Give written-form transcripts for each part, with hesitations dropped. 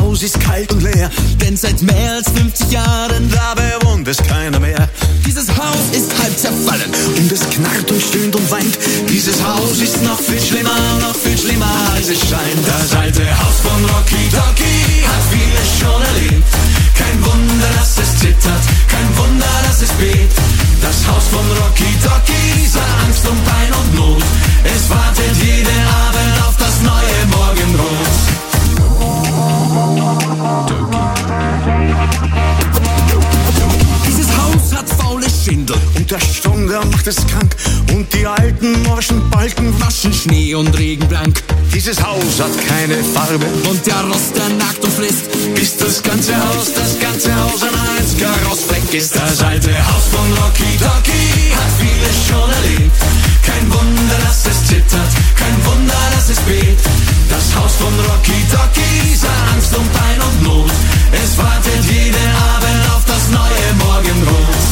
Haus ist kalt und leer, denn seit mehr als 50 Jahren da bewohnt es keiner mehr. Dieses Haus ist halb zerfallen und es knarrt und stöhnt und weint. Dieses Haus ist noch viel schlimmer als es scheint. Das alte Haus von Rocky Docky hat vieles schon erlebt. Kein Wunder, dass es zittert, kein Wunder, dass es bebt. Das Haus von Rocky Docky sah Angst und Pein und Not. Es wartet jeden Abend auf das neue Morgenrot. Dieses Haus hat faule Schindel und der Sturm, der macht es krank. Und die alten morschen Balken waschen Schnee und Regen blank. Dieses Haus hat keine Farbe und der Rost, der nagt und frisst, bis das ganze Haus ein einziger Rostfleck ist. Das alte Haus von Rocky Docky hat vieles schon erlebt. Kein Wunder, dass es zittert, kein Wunder, dass es bebt. Das Haus von Rocky Docky sah Angst und Pein und Not. Es wartet jeden Abend auf das neue Morgenrot.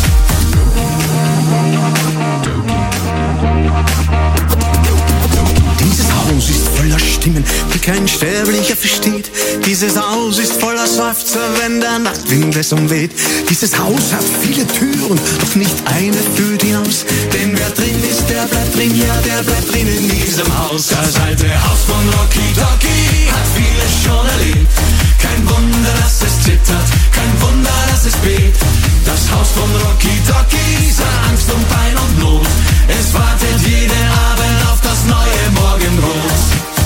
Dieses Haus ist voller Stimmen, die kein Sterblicher versteht. Dieses Haus ist voller Seufzer, wenn der Nachtwind es umweht. Dieses Haus hat viele Türen, doch nicht eine führt hinaus. Denn wer drin ist, der bleibt drin, ja, der bleibt drin in diesem Haus. Das alte Haus von Rocky Docky hat vieles schon erlebt. Kein Wunder, dass es zittert, kein Wunder, dass es bebt. Das Haus von Rocky Docky sah Angst und Pein und Not. Es wartet jeden Abend auf das neue Morgenrot.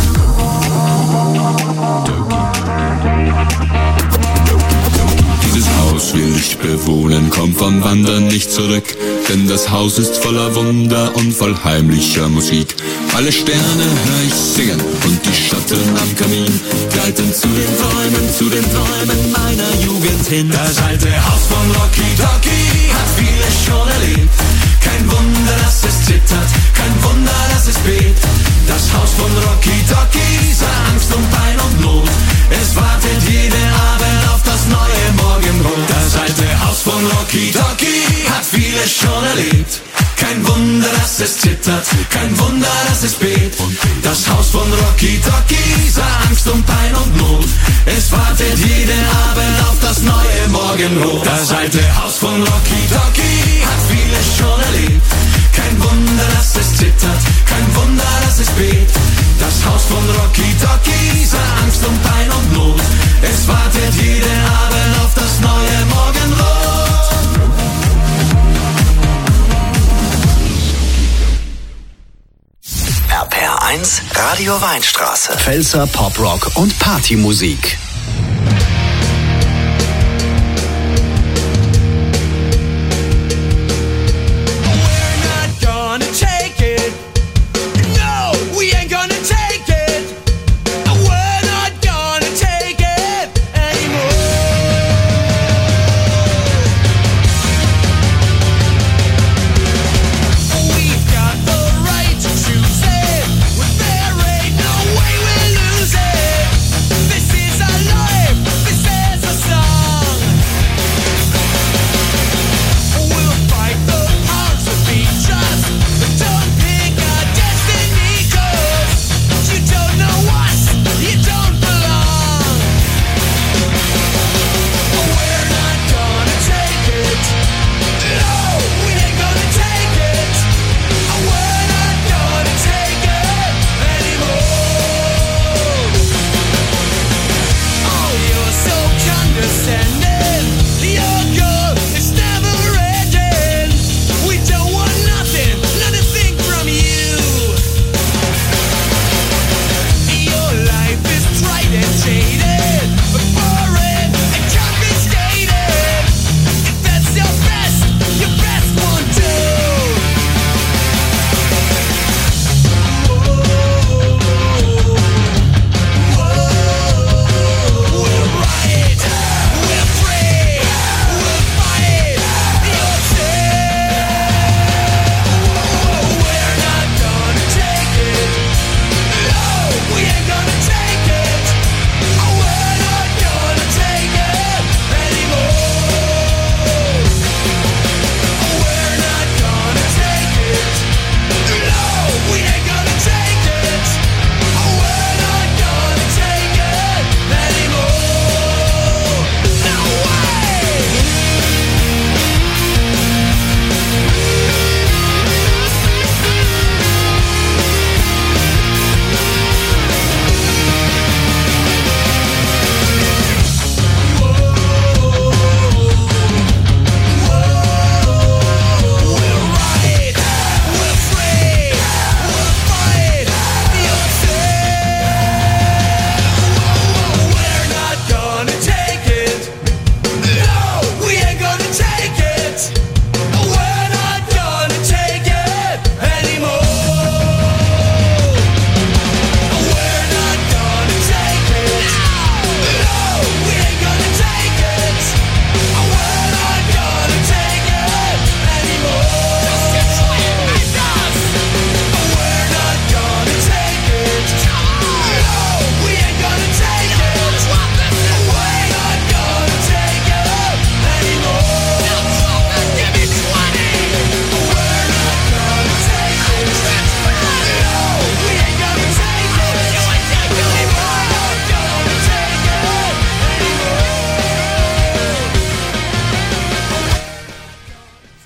Dieses Haus will ich bewohnen, kommt vom Wandern nicht zurück. Denn das Haus ist voller Wunder und voll heimlicher Musik. Alle Sterne hör ich singen und die Schatten am Kamin gleiten zu den Träumen meiner Jugend hin. Das alte Haus von Rocky Docky hat vieles schon erlebt. Kein Wunder, dass es zittert, kein Wunder, dass es bebt. Das Haus von Rocky Docky sah Angst und Pein und Not. Es wartet jeden Abend auf das neue Morgenrot. Das alte Haus von Rocky Docky hat vieles schon erlebt. Kein Wunder, dass es zittert, kein Wunder, dass es bebt. Das Haus von Rocky Docky sah Angst und Pein und Not. Es wartet jeden Abend auf das neue Morgenrot. Das alte Haus von Rocky Docky hat vieles schon erlebt. Kein Wunder, dass es zittert, kein Wunder, dass es bebt. Das Haus von Rocky Docky sah Angst und Pein und Not. Es wartet jeden Abend auf das neue Morgenrot. RPR1, Radio Weinstraße. Pfälzer Poprock und Partymusik. This is a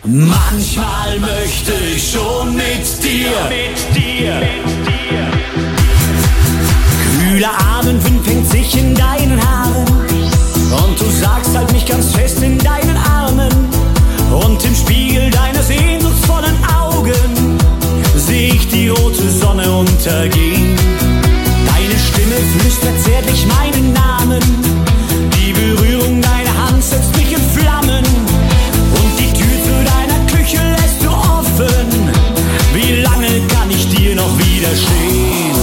Manchmal möchte ich schon mit dir. Kühler Abendwind fängt sich in deinen Haaren und du sagst halt mich ganz fest in deinen Armen und im Spiegel deiner sehnsuchtsvollen Augen seh ich die rote Sonne untergehen. Deine Stimme flüstert zärtlich meinen Namen, die Berührung deiner Hand setzt mich in Flammen und die Tür zu deiner Küche lässt du offen. Wie lange kann ich dir noch widerstehen?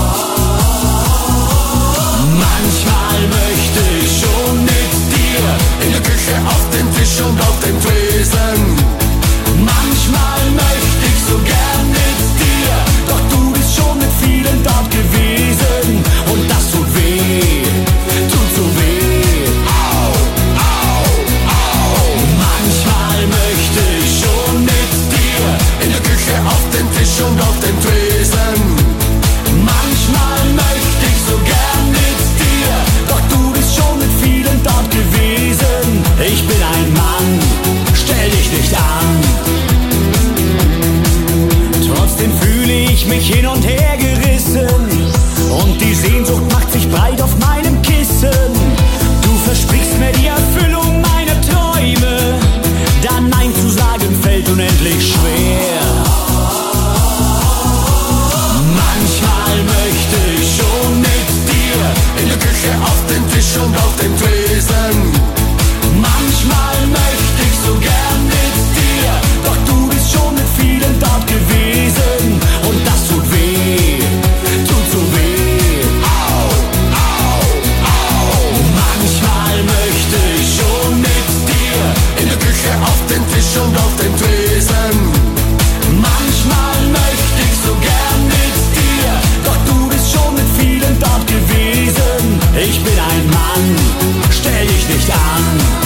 Manchmal möchte ich schon mit dir in der Küche, auf dem Tisch und auf dem Tresen. Manchmal möchte ich so gern mit dir, doch du bist schon mit vielen dort gewesen und das tut weh, tut so weh. Au, au, au. Manchmal möchte ich schon mit dir in der Küche, auf dem Tisch und auf dem Tresen. Manchmal möchte ich so gern mit dir, doch du bist schon mit vielen dort gewesen. Ich bin ein Mann, stell dich nicht an. Trotzdem fühle ich mich hin und her gerissen und die Sehnsucht macht sich breit auf meinem Kissen. Du versprichst mir die Erfüllung meiner Träume, da Nein zu sagen fällt unendlich schwer. Manchmal möchte ich schon mit dir in der Küche, auf dem Tisch und auf dem Tresen. Manchmal möchte ich so gern mit dir, doch du bist schon mit vielen dort gewesen und das tut weh, tut so weh. Au, au, au. Manchmal möchte ich schon mit dir in der Küche, auf dem Tisch und auf dem Tresen. Manchmal möchte ich so gern mit dir, doch du bist schon mit vielen dort gewesen. Ich bin ein Mann, stell dich nicht an.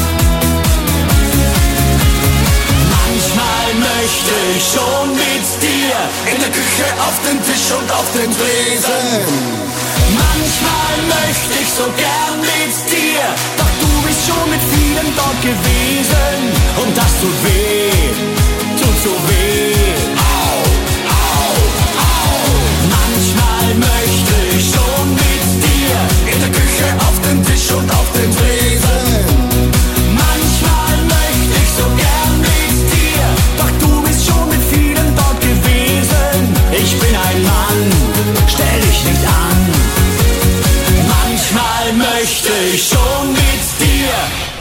Manchmal möchte ich schon mit dir in der Küche, auf dem Tisch und auf dem Tresen. Manchmal möchte ich so gern mit dir, doch du bist schon mit vielen dort gewesen und das tut weh, tut so weh. Au, au, au. Manchmal möchte ich schon mit dir in der Küche, auf dem Tisch und auf dem Tresen. Manchmal möchte ich so gern mit dir, doch du bist schon mit vielen dort gewesen. Ich bin ein Mann, stell dich nicht an. Manchmal möchte ich schon mit dir.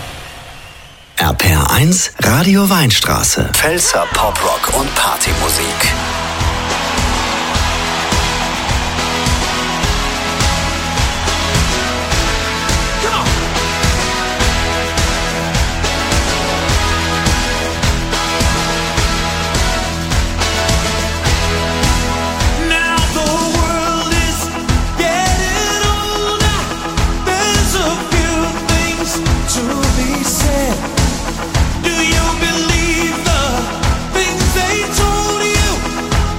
RPR1 Radio Weinstraße. Pfälzer Poprock und Partymusik. Do you believe the things they told you?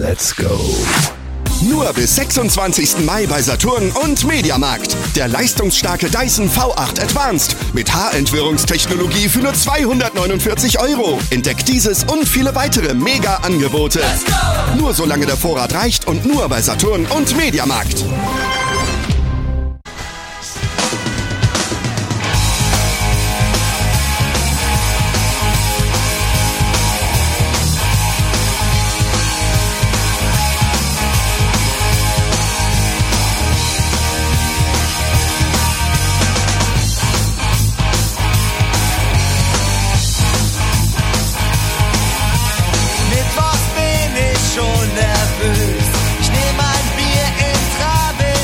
Let's go. Nur bis 26. Mai bei Saturn und Mediamarkt. Der leistungsstarke Dyson V8 Advanced mit Haarentwirrungstechnologie für nur 249 €. Entdeckt dieses und viele weitere Mega-Angebote. Nur solange der Vorrat reicht und nur bei Saturn und Mediamarkt. Schon nervös. Ich nehm ein Bier in Trave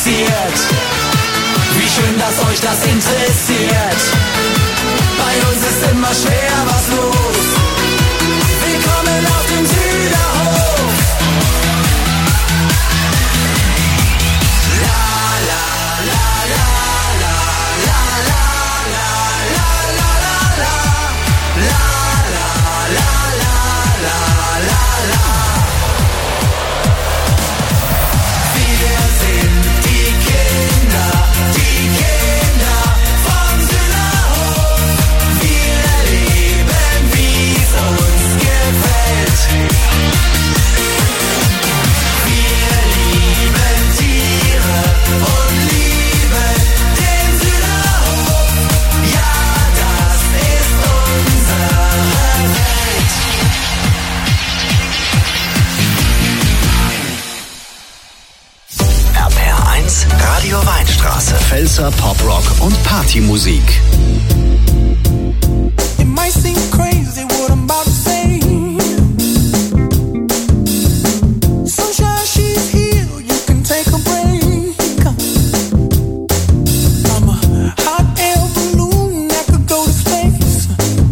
passiert. Wie schön, dass euch das interessiert. Bei uns ist immer schwer was los. Willkommen auf dem Süderhof. La la la la la la la la la la la la la la la la la. Wir sind die Kinder vom Süderhof. Wir leben, wie's uns gefällt. Wir lieben Tiere und lieben den Süderhof. Ja, das ist unsere Welt. RPR1, Radio Weinstraße. Pfälzer Poprock und Partymusik. It might seem crazy what I'm about to say. Sunshine, she's here, you can take a break. I'm a hot air balloon that could go to space.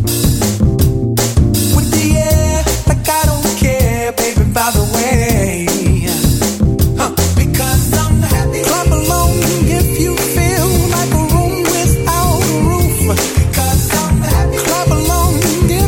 With the air, like I don't care, baby, by the way. Because I'm happy. Clap along if you feel like a room without a roof. Because I'm happy. Clap along if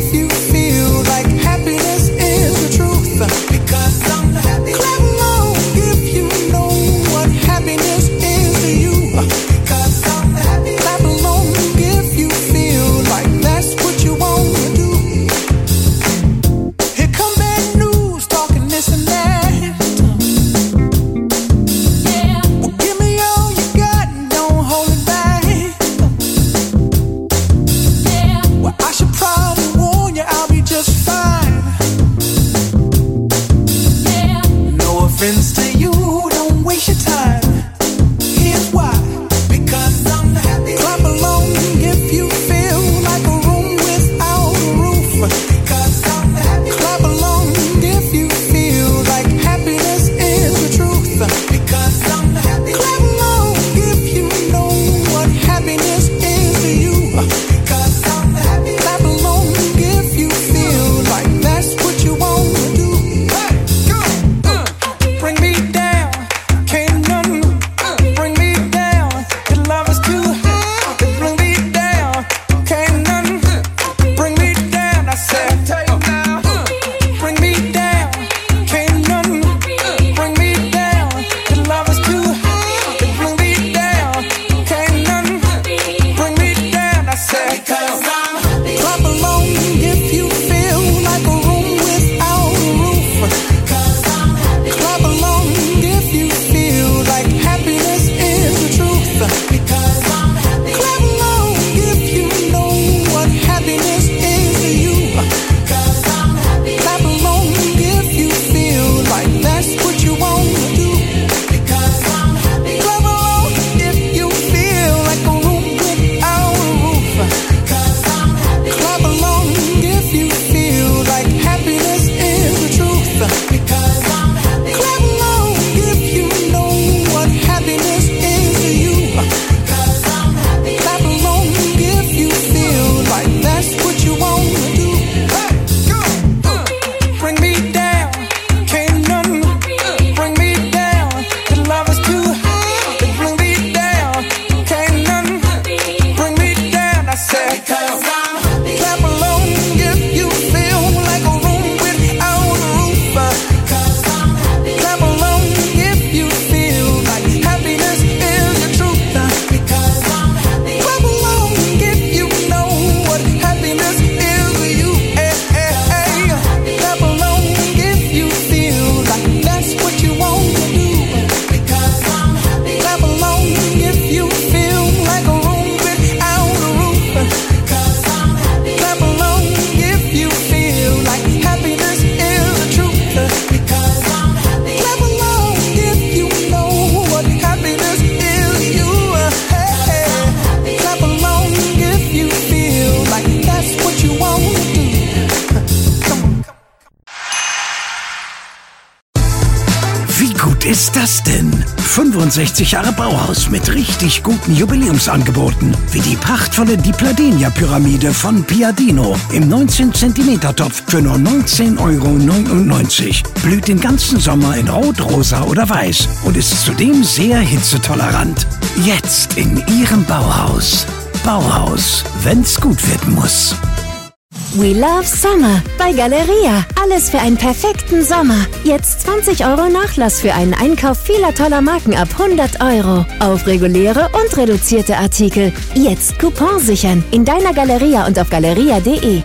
65 Jahre Bauhaus mit richtig guten Jubiläumsangeboten, wie die prachtvolle Di Pladenia-Pyramide von Piadino im 19 cm Topf für nur 19,99 €. Blüht den ganzen Sommer in Rot, Rosa oder Weiß und ist zudem sehr hitzetolerant. Jetzt in Ihrem Bauhaus. Bauhaus, wenn's gut werden muss. We love Summer bei Galeria. Alles für einen perfekten Sommer. Jetzt 20 € Nachlass für einen Einkauf vieler toller Marken ab 100 € auf reguläre und reduzierte Artikel. Jetzt Coupon sichern in deiner Galeria und auf galeria.de.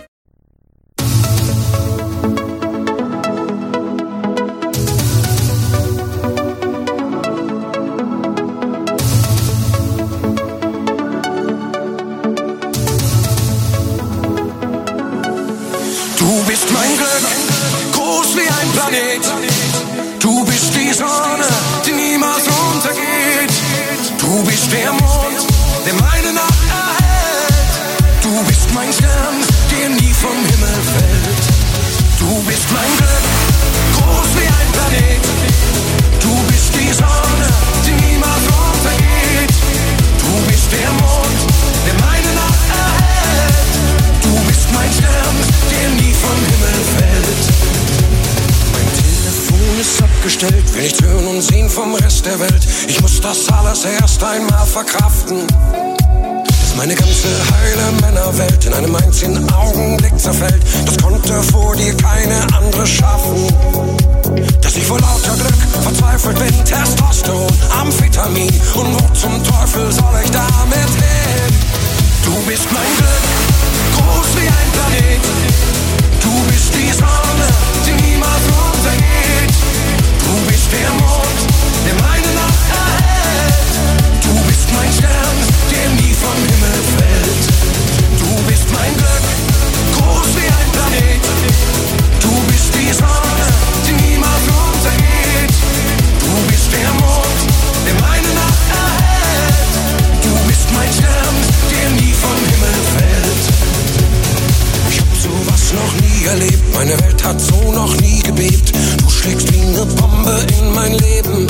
Du bist mein Glück, groß wie ein Planet. Du bist die Sonne, die niemals untergeht. Du bist der Mond, der meine Nacht erhält. Du bist mein Stern, der nie vom Himmel fällt. Du bist mein Glück, groß wie ein Planet. Du bist die Sonne, die niemals untergeht. Du bist der Mond, der meine Nacht erhält. Du bist mein Stern, der nie vom Himmel fällt. Mein Telefon ist abgestellt, will nichts hören und sehen vom Rest der Welt. Ich muss das alles erst einmal verkraften, dass meine ganze heile Männerwelt in einem einzigen Augenblick zerfällt. Das konnte vor dir keine andere schaffen. Dass ich vor lauter Glück verzweifelt bin, Testosteron, Amphetamin. Und wo zum Teufel soll ich damit hin? Du bist mein Glück, groß wie ein Planet. Du bist die Sonne, die niemals untergeht. Du bist der Mond, der meine Nacht erhält. Du bist mein Stern, der nie vom Himmel fällt. Du bist mein Glück, groß wie ein Planet. Du bist die Sonne, die niemals untergeht. Du bist der Mond, der meine Nacht erhält. Du bist mein Stern, der nie vom Himmel fällt. Ich hab sowas noch nie erlebt, meine Welt hat so noch nie gebebt. Du schlägst wie eine Bombe in mein Leben.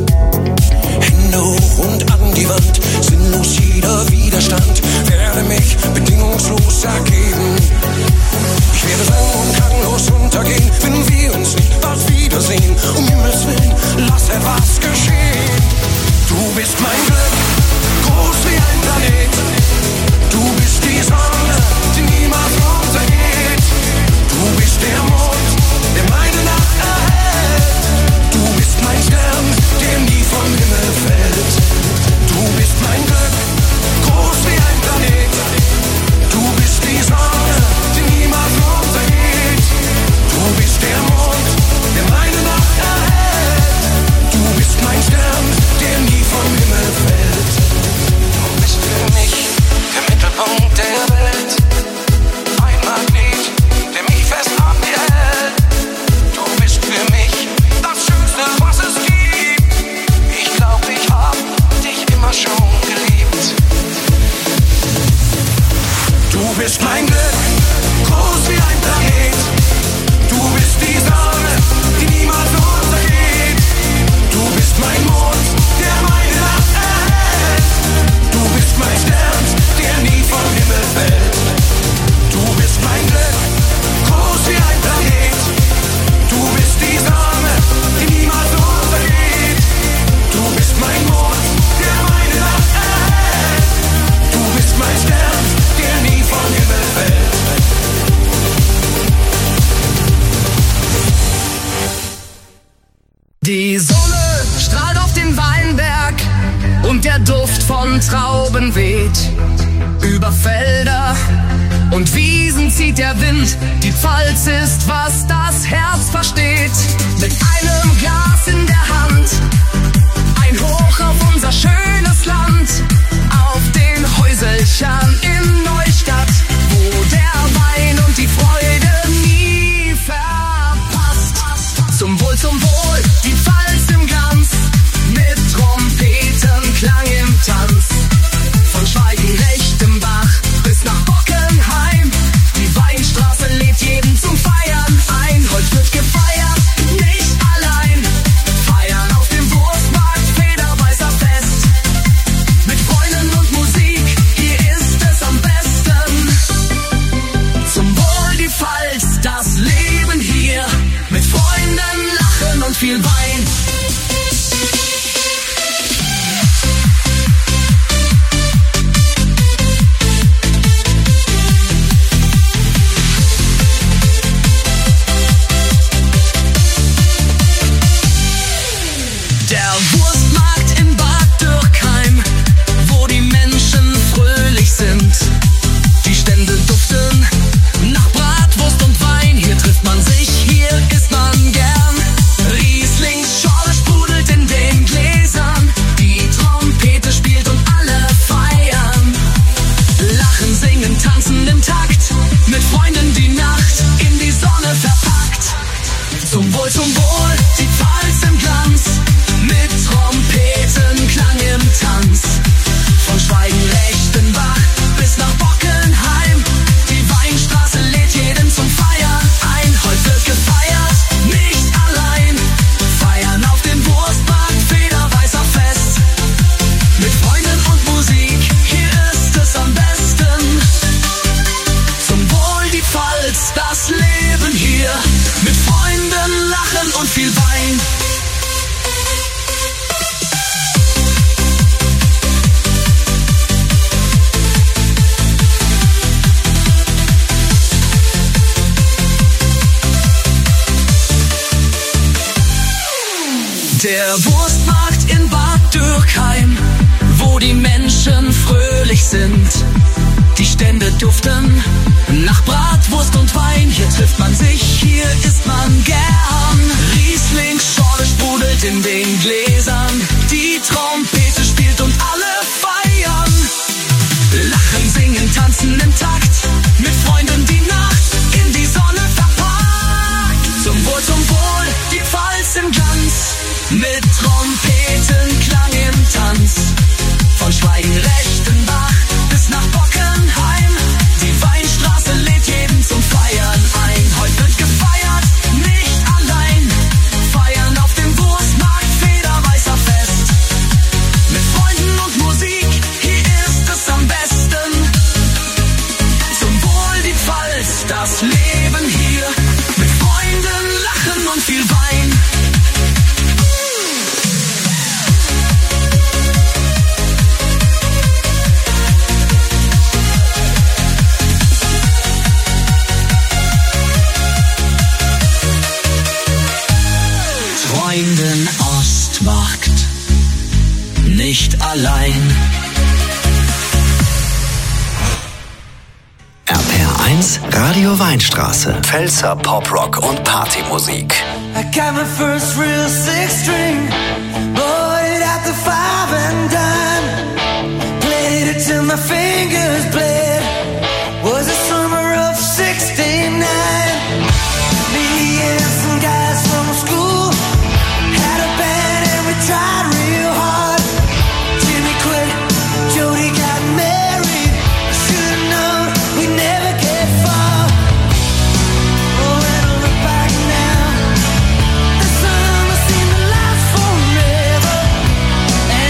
Hände hoch und an die Wand, sinnlos jeder Widerstand, werde mich bedingungslos ergeben. Ich werde lang und klanglos untergehen, wenn wir uns nicht bald wiedersehen. Um Himmels Willen, lass etwas geschehen. Du bist mein Glück, groß wie ein Planet. Du bist die Sonne, die niemals untergeht. Du bist der Mond, der meine Nacht erhält. Du bist mein Stern, der nie vom Himmel fällt. Du bist mein Glück, groß wie ein Planet. Du bist die Sonne, die niemals untergeht. Du bist der Mond, der meine Nacht erhält. Du bist mein Stern, der nie vom Himmel fällt. Du bist für mich der Mittelpunkt der Welt. Ein Magnet, der mich fest an dir hält. Du bist für mich das Schönste, was es gibt. Ich glaub, ich hab dich immer schon geliebt. Du bist mein Glück, groß wie ein Planet. Du bist die Sonne, die niemals untergeht. Du bist mein Mond, der meine Nacht erhält. Du bist mein Stern, der nie vom Himmel fällt. Du bist mein Glück, groß wie ein Planet. Du bist die Sonne, die niemals untergeht. Du bist mein Mond, der meine Nacht erhält. Du bist mein Stern, der nie vom Himmel fällt. Die Sonne strahlt auf den Weinberg und der Duft von Trauben weht. Über Felder und Wiesen zieht der Wind, die Pfalz ist, was das Herz versteht. Mit einem Glas in der Hand, ein Hoch auf unser schönes Land, auf den Häuselchen in Neustadt, wo der Wein und die Freude nie verpasst. Zum Wohl, die Pfalz im Glanz, mit Trompetenklang im Tanz. Von Schweigen-Rechtenbach bis nach Bockenheim, die Weinstraße lädt jeden zum Feiern ein. Heute wird gefeiert, nicht allein. Feiern auf dem Wurstmarkt Federbein. Dürkheim, wo die Menschen fröhlich sind. Die Stände duften nach Bratwurst und Wein. Hier trifft man sich, hier isst man gern. Riesling, Schorle sprudelt in den Gläsern. Die Trompete spielt und alle feiern. Lachen, singen, tanzen im Takt. Mit Freunden die Nacht in die Sonne verpackt. Zum Wohl, die Pfalz im Glanz. Mit Trompetenklang im Tanz. Von Schweigen-Rechtenbach bis nach Bockenheim. Die Weinstraße lädt jeden zum Feiern ein. Heute wird gefeiert, nicht allein. Feiern auf dem Wurstmarkt, Federweißer Fest. Mit Freunden und Musik, hier ist es am besten. Zum Wohl die Pfalz, das Leben hier. Mit Freunden, Lachen und viel Wein. Freunden Ostmarkt, nicht allein. RPR1 Radio Weinstraße. Pfälzer Poprock und Partymusik. I got my first real six string, bought it at the 5 and dime, played it till my fingers bled. Was the summer of '69. Me and some guys from school had a band and we tried real hard. Jimmy quit, Jody got married. Should've known we never get far. Oh, when I look back now, the summer seemed to last forever.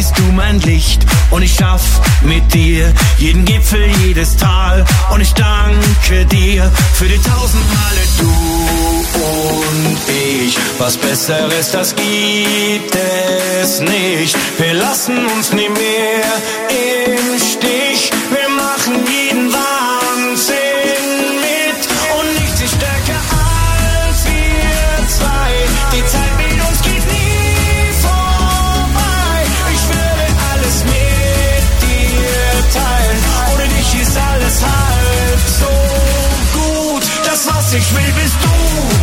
bist du mein Licht und ich schaff mit dir jeden Gipfel, jedes Tal und ich danke dir für die 1000 Male du und ich. Was Besseres, das gibt es nicht. Wir lassen uns nie mehr im Stich. Wir machen jeden Wahnsinn mit und nichts ist stärker als wir zwei. Die Zeit mit uns geht nie vorbei. Ich würde alles mit dir teilen. Ohne dich ist alles halb so gut. Das, was ich will, bist du.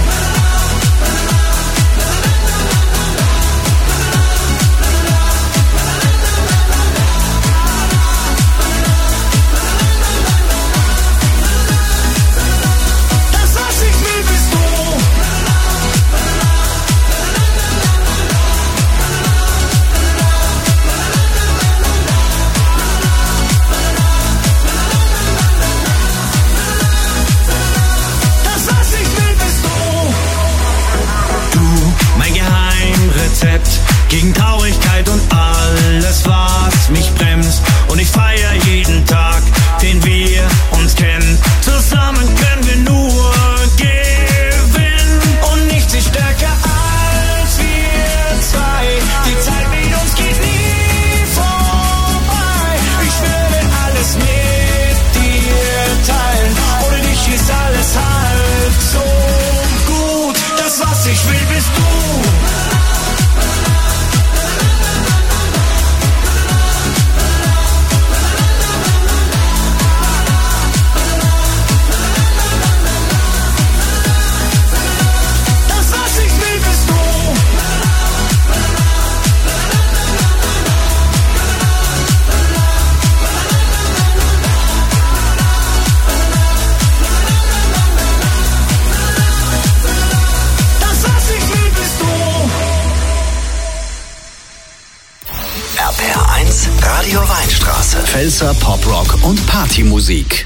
Gegen Traurigkeit und alles, was mich bremst. Und ich feier jeden Tag, den wir uns kennen. Zusammen können wir nur gewinnen. Und nichts ist stärker als wir zwei. Die Zeit mit uns geht nie vorbei. Ich würde alles mit dir teilen. Ohne dich ist alles halb so gut. Das, was ich will, bist du. Radio Weinstraße. Pfälzer Poprock und Partymusik.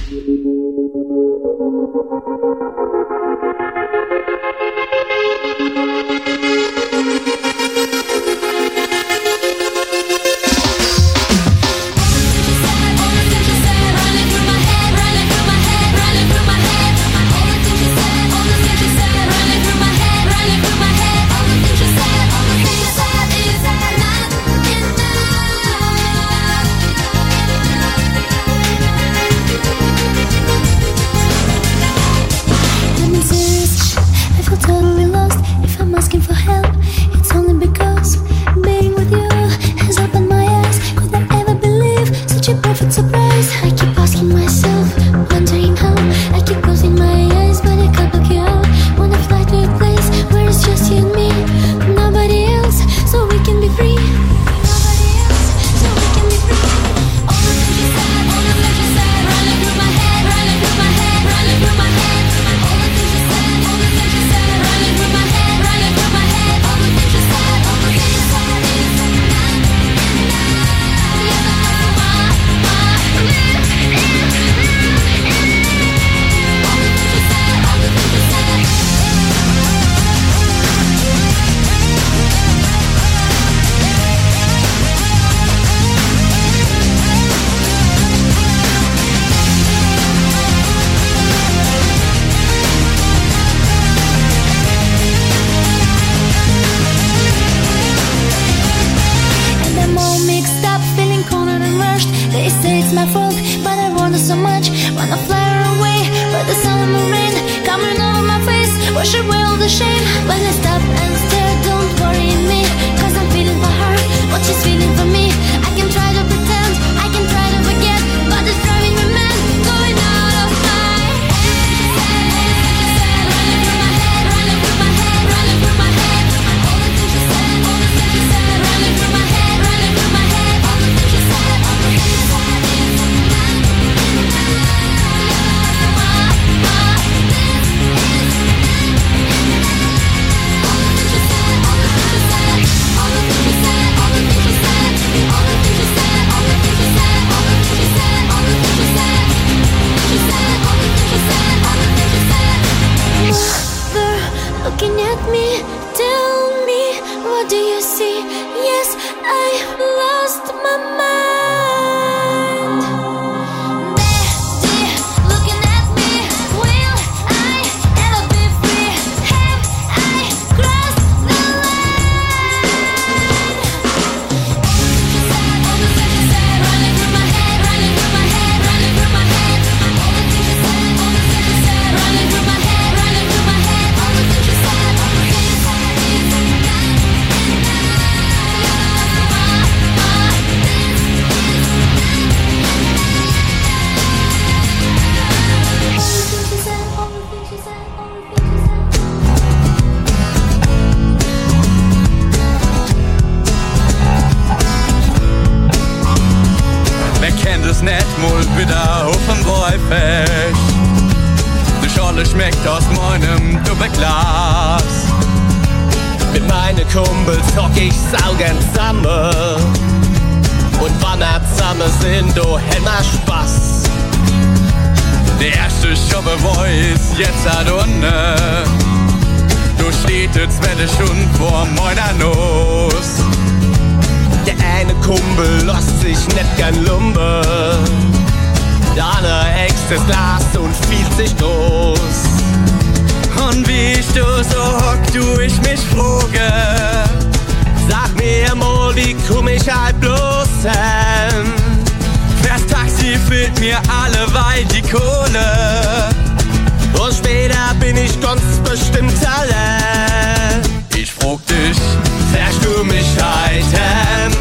es nicht mal wieder auf dem Wolfecht. Die Schorle schmeckt aus meinem Doppelglas. Mit meinen Kumpels hock ich saugen zusammen. Und wann wir zusammen sind, da hätt wir Spaß. Der erste Schobbe weiß jetzt hat unten. Du steht jetzt werde schon vor meiner Nuss. Der eine Kumpel lässt sich nicht gern lumpen. Der andere äxt das Glas und fielt sich groß. Und wie ich du so hock, du ich mich frage. Sag mir mal, wie komm ich halt bloß hin? Das Taxi fehlt mir alleweil die Kohle. Und später bin ich ganz bestimmt allein. Ich frag dich, fährst du mich heiten?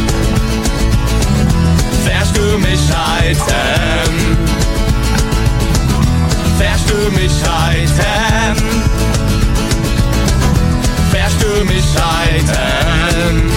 Fährst du mich heiten? Fährst du mich heiten? Fährst du mich heiten?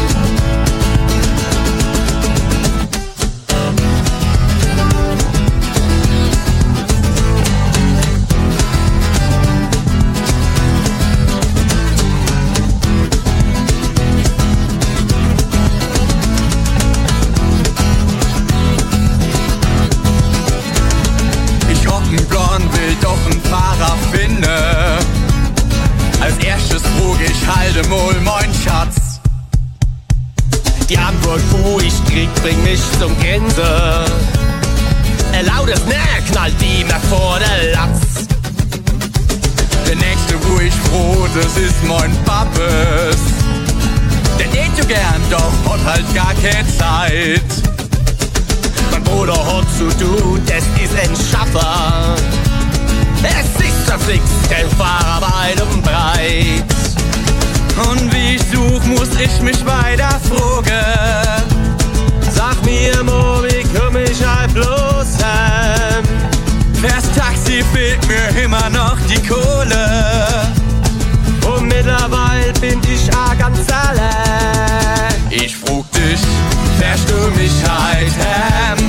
Will doch einen Fahrer finden. Als erstes frug ich, halte mal mein Schatz. Die Antwort, wo ich krieg, bringt mich zum Grinsen. Lautes Ne knallt die mir vor der Latz. Der nächste, wo ich froh, das ist mein Pappes. Der geht so gern, doch hat halt gar keine Zeit. Mein Bruder hat zu tun, das ist ein Schaffer. Es ist verflixt, kein Fahrer weit und breit. Und wie ich such, muss ich mich weiter fragen. Sag mir mal, wie komm ich halt bloß hin? Fürs Taxi fehlt mir immer noch die Kohle. Und mittlerweile bin ich auch ganz allein. Ich frag dich, fährst du mich heiten?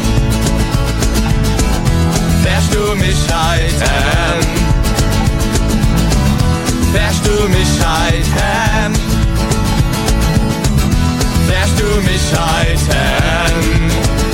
Fährst du mich heiten? Fährst du mich heiten? Fährst du mich heiten?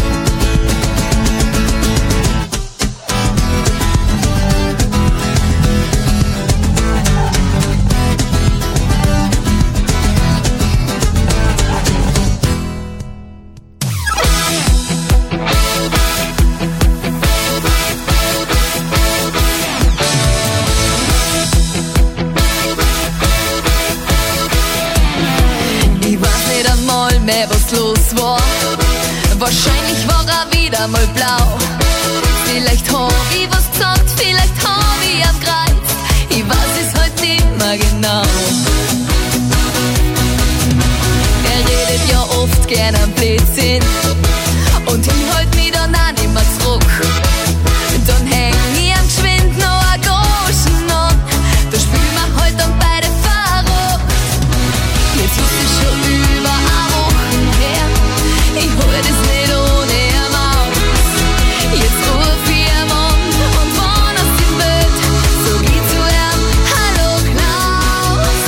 Was los war. Wahrscheinlich war er wieder mal blau. Vielleicht hab ich was gesagt, vielleicht hab ich am Kreuz. Ich weiß es heute nicht mehr genau. Er redet ja oft gern am Blödsinn und ich halt mich dann auch nicht mehr zurück. Dann häng ich am geschwind noch ein Groschen an. Da spielen wir halt dann beide Fahrer. Jetzt ist es schon über eine Woche her. Ich hol das nicht ohne ihn aus. Jetzt ruf ich ihn an und wann aus dem Bild sag ich zu ihm, hallo Klaus.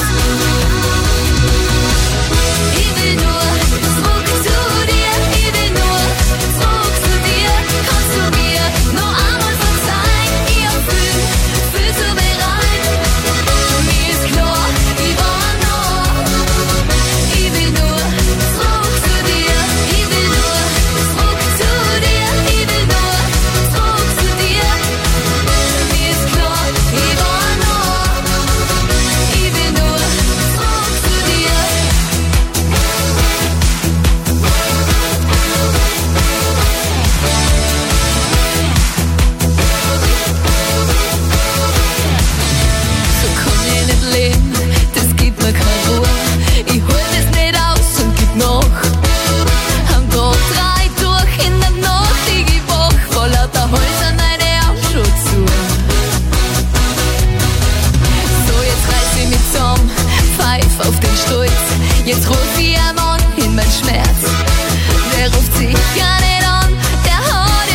Ich will nur zurück zu dir, ich will nur zurück zu dir. Kannst du mir noch einmal verzeihen? Ich hab viel zu bereuen. Mir ist klar, ich war noch. Ich will nur zurück zu dir, ich will nur zurück zu dir, ich will nur zurück zu dir. Mir ist klar, ich war noch. Ich will nur zurück zu dir. So kann ich nicht leben, das gibt mir keine Ruhe. Ich hol das nicht aus und gib noch. Am Tag drei durch in der Nacht, ich geh wach, vor lauter Holz an eine Augen zu. So, jetzt reiß ich mich zusammen, pfeif auf den Stolz. Jetzt ruf ich einen Mann in mein Schmerz. Der ruft sich gar nicht an, der hat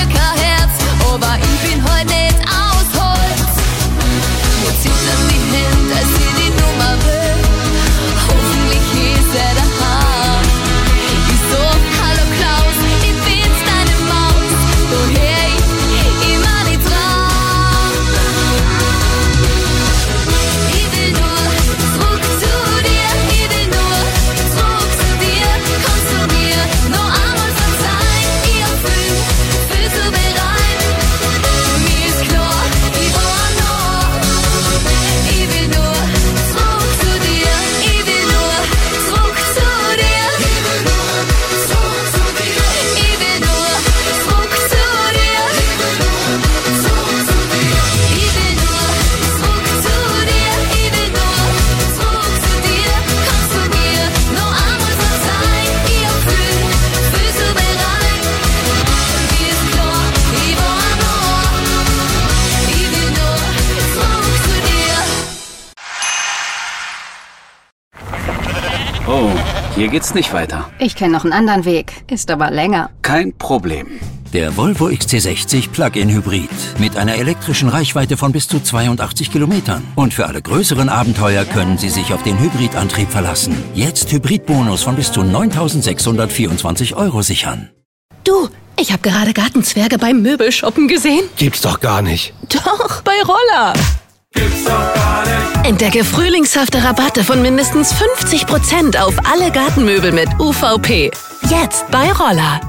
Oh, hier geht's nicht weiter. Ich kenne noch einen anderen Weg, ist aber länger. Kein Problem. Der Volvo XC60 Plug-in Hybrid mit einer elektrischen Reichweite von bis zu 82 Kilometern. Und für alle größeren Abenteuer können Sie sich auf den Hybridantrieb verlassen. Jetzt Hybridbonus von bis zu 9.624 € sichern. Du, ich habe gerade Gartenzwerge beim Möbelshoppen gesehen. Gibt's doch gar nicht. Doch, bei Roller. Gibt's doch gar nicht. Entdecke frühlingshafte Rabatte von mindestens 50% auf alle Gartenmöbel mit UVP. Jetzt bei Roller.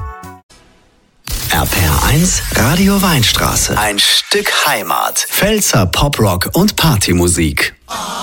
RPR1 Radio Weinstraße. Ein Stück Heimat. Pfälzer Poprock und Partymusik.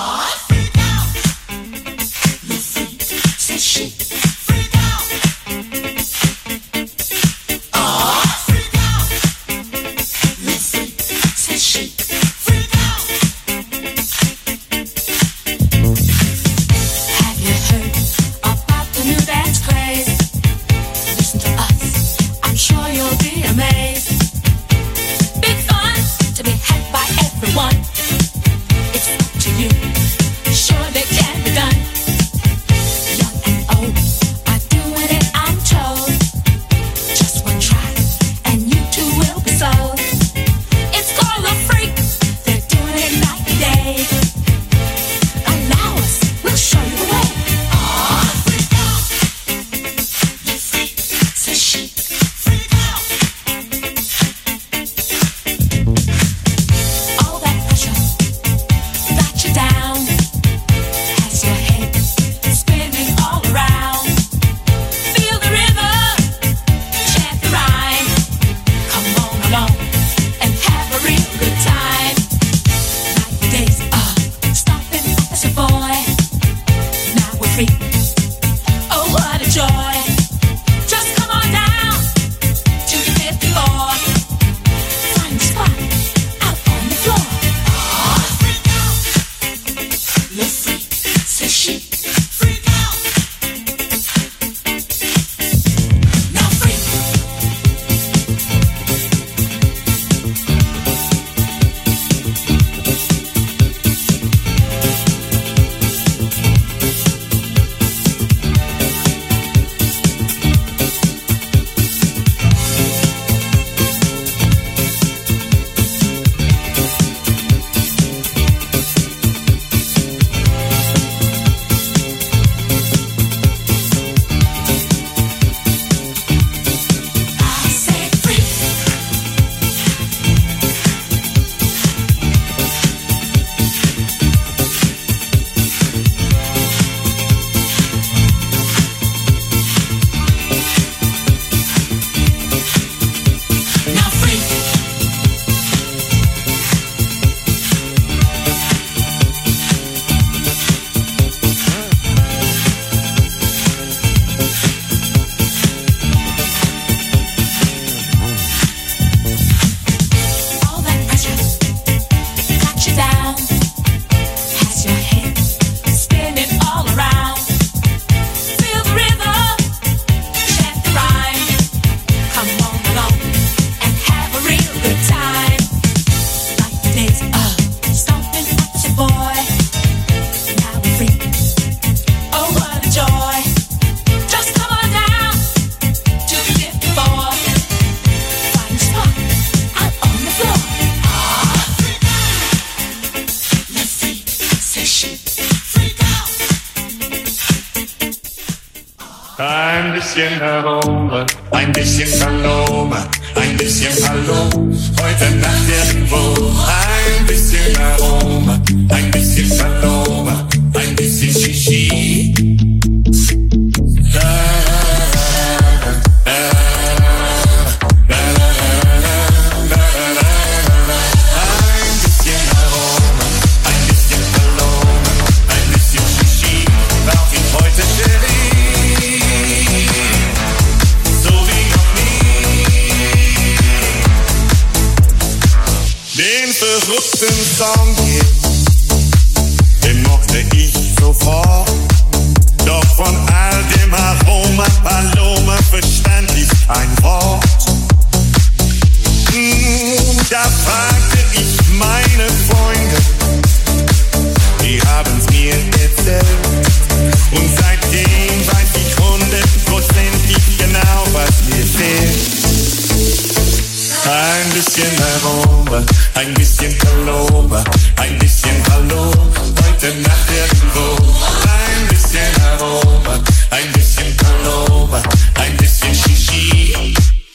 Ein bisschen Aroma, ein bisschen Paloma, ein bisschen Hallo, heute Nacht irgendwo. Ein bisschen Aroma, ein bisschen Paloma, ein bisschen Shishi. Verrückten Song hier, den mochte ich sofort. Doch von all dem Aroma Paloma verstand ich kein Wort. Da fragte ich meine Freunde, die haben's mir erzählt. Und seitdem ein bisschen Pullover, ein bisschen Hallo, heute Nacht irgendwo. Ein bisschen Aroma, ein bisschen Pullover, ein bisschen Shishi.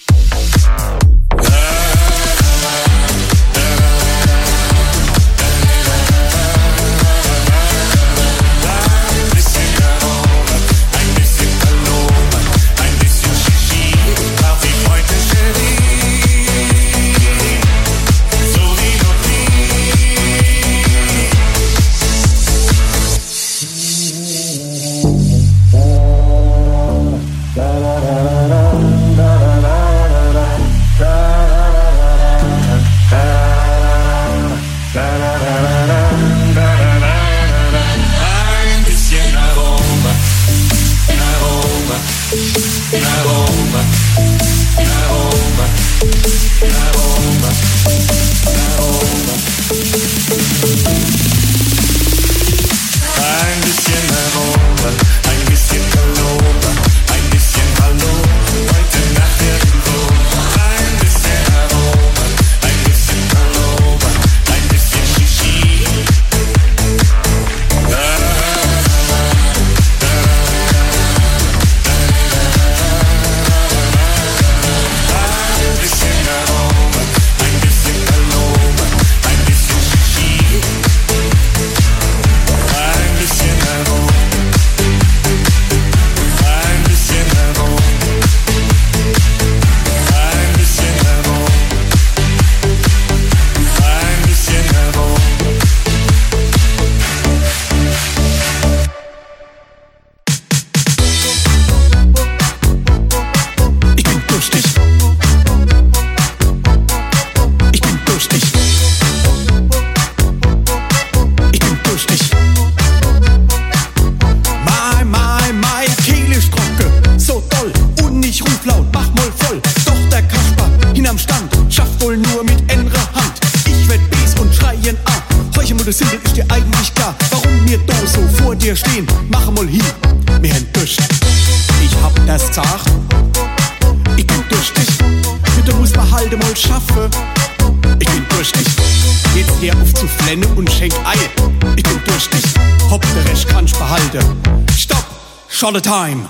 All the time.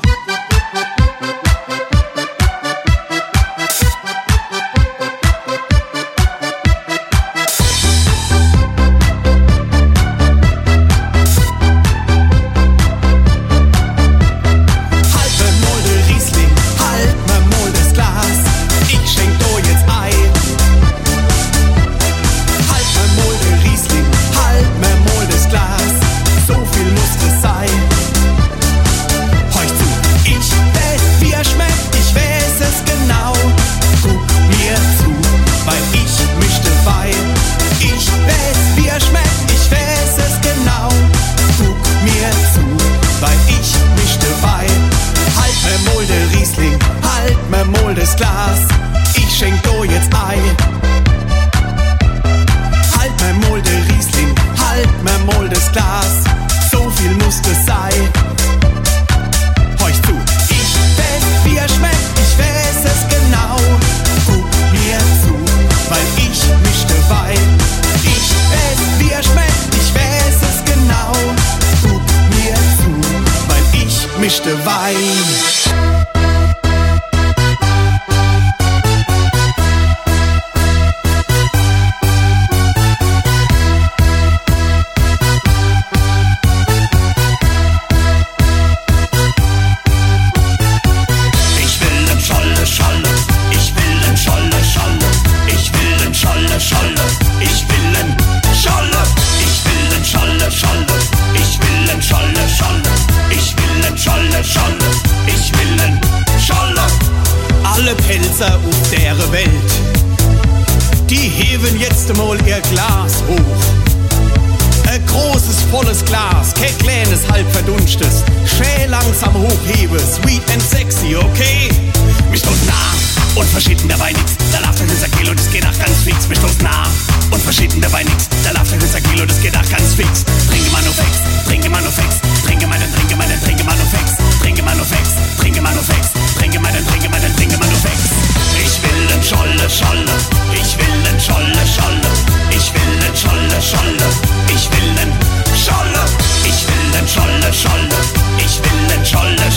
Scholle, Scholle, ich will den Scholle, Scholle.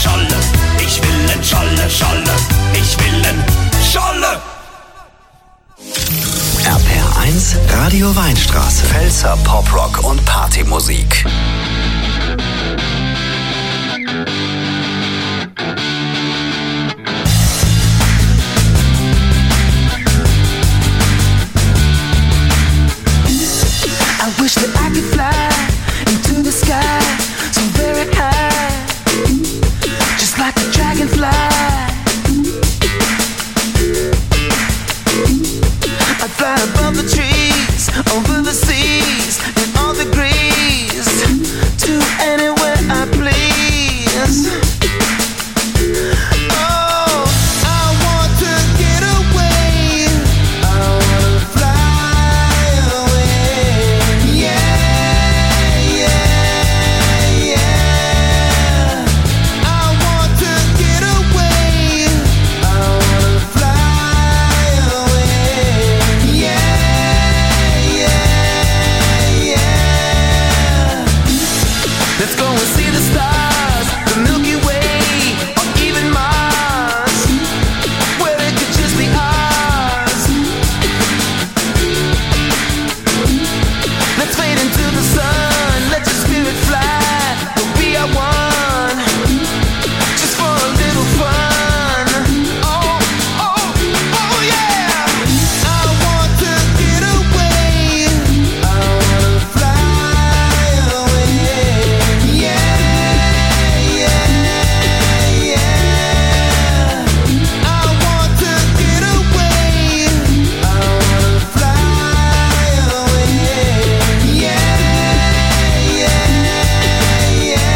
Scholle. Ich will en Scholle, Scholle. Ich will en Scholle. RPR1, Radio Weinstraße. Pfälzer Poprock und Partymusik. I wish that I could fly into the sky so very high, just like a dragonfly. I'd fly above the trees, over the seas, in all degrees, to anywhere I please. Oh, I want to get away. I want to fly away. Yeah, yeah, yeah. I want to get away. I want to fly away. Yeah, yeah, yeah. Let's go and see the stars, the Milky Way, or even Mars, where it could just be ours. Let's fade into the sun, let your spirit fly, we are one, just for a little fun. Oh, oh, oh yeah. I want to get away. I want to fly away. Yeah, yeah, yeah. I want to get away. I want to fly away. Yeah, yeah, yeah.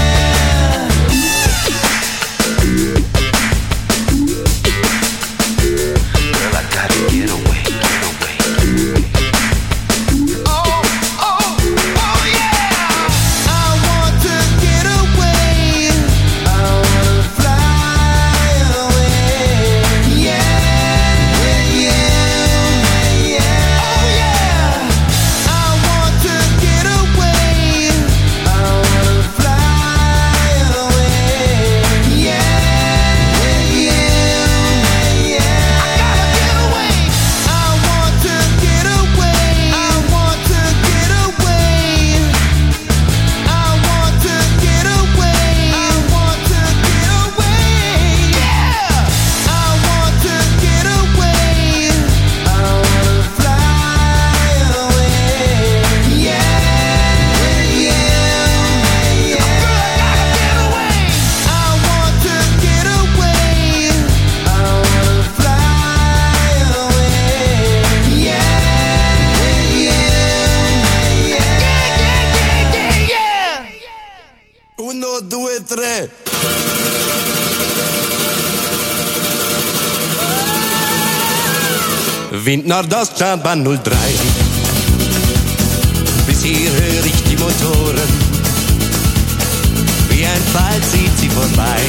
Girl, I gotta get away, get away. Oh, oh, oh yeah. I want to get away. I want to fly away. Yeah, yeah, yeah. Oh yeah. I want to get away. I want to fly away. Yeah, yeah, yeah. I gotta get away. I want to get away. I want to get away. I want to get away. I want to get away. Yeah. I want to get away. I want to fly away. Yeah, yeah, yeah. I gotta get away. I want to get away. I want to fly away. Yeah, yeah, yeah, yeah. 1, 2, 3. Wind Nordoststadtbahn 03. Bis hier höre ich die Motoren. Wie ein Pfeil zieht sie vorbei.